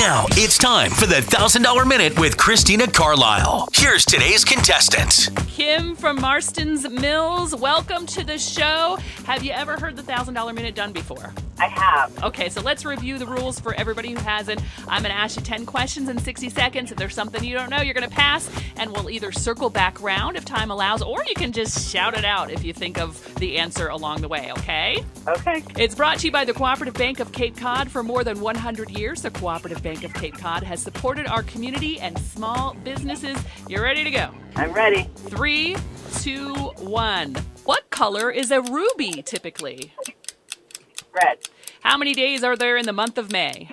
Now it's time for the $1,000 Minute with Christina Carlisle. Here's today's contestant. Kim from Marston's Mills, welcome to the show. Have you ever heard the $1,000 Minute done before? I have. Okay, so let's review the rules for everybody who hasn't. I'm going to ask you 10 questions in 60 seconds. If there's something you don't know, you're going to pass, and we'll either circle back round if time allows, or you can just shout it out if you think of the answer along the way, okay? Okay. It's brought to you by the Cooperative Bank of Cape Cod. For more than 100 years, the Cooperative Bank of Cape Cod has supported our community and small businesses. You ready to go? I'm ready. 3, 2, 1. What color is a ruby typically? Red. How many days are there in the month of May?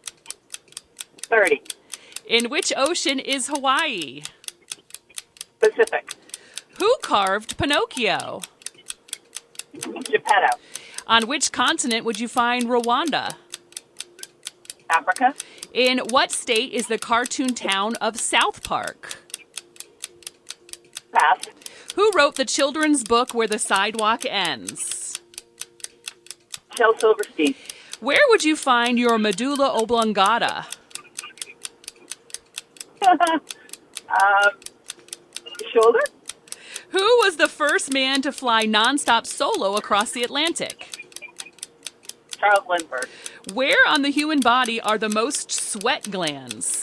30. In which ocean is Hawaii? Pacific. Who carved Pinocchio? Geppetto. On which continent would you find Rwanda? Africa. In what state is the cartoon town of South Park? Pass. Who wrote the children's book Where the Sidewalk Ends? Shel Silverstein. Where would you find your medulla oblongata? Shoulder. Who was the first man to fly nonstop solo across the Atlantic? Charles Lindbergh. Where on the human body are the most sweat glands?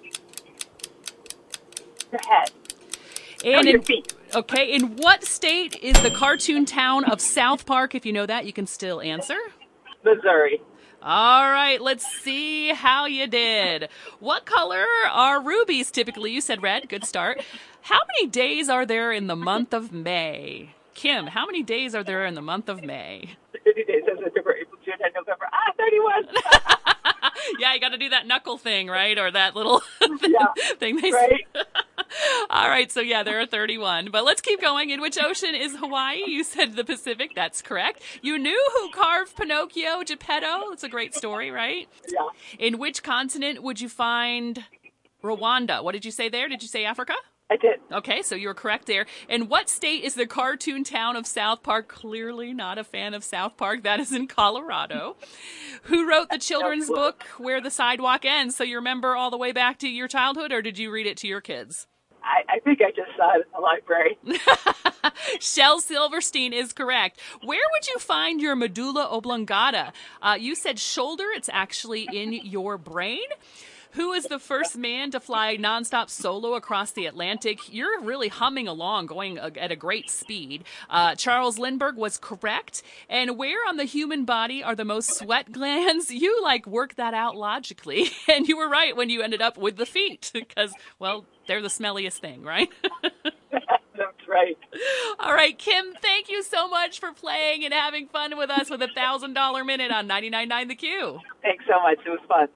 Your head. And your feet. Okay, in what state is the cartoon town of South Park? If you know that, you can still answer. Missouri. All right, let's see how you did. What color are rubies typically? You said red. Good start. How many days are there in the month of May? Kim, how many days are there in the month of May? 50 days. September, April, June, and November. 31. Yeah, you got to do that knuckle thing, right? Or that little thing they Right. say. All right, so yeah, there are 31. But let's keep going. In which ocean is Hawaii? You said the Pacific. That's correct. You knew who carved Pinocchio, Geppetto. It's a great story, right? Yeah. In which continent would you find Rwanda? What did you say there? Did you say Africa? I did. Okay, so you were correct there. In what state is the cartoon town of South Park? Clearly not a fan of South Park. That is in Colorado. Who wrote the children's book Where the Sidewalk Ends? So you remember all the way back to your childhood, or did you read it to your kids? I think I just saw it in the library. Shel Silverstein is correct. Where would you find your medulla oblongata? You said shoulder. It's actually in your brain. Who is the first man to fly nonstop solo across the Atlantic? You're really humming along, going at a great speed. Charles Lindbergh was correct. And where on the human body are the most sweat glands? You, work that out logically. And you were right when you ended up with the feet because, well, they're the smelliest thing, right? That's right. All right, Kim, thank you so much for playing and having fun with us with a $1,000 Minute on 99.9 The Q. Thanks so much. It was fun.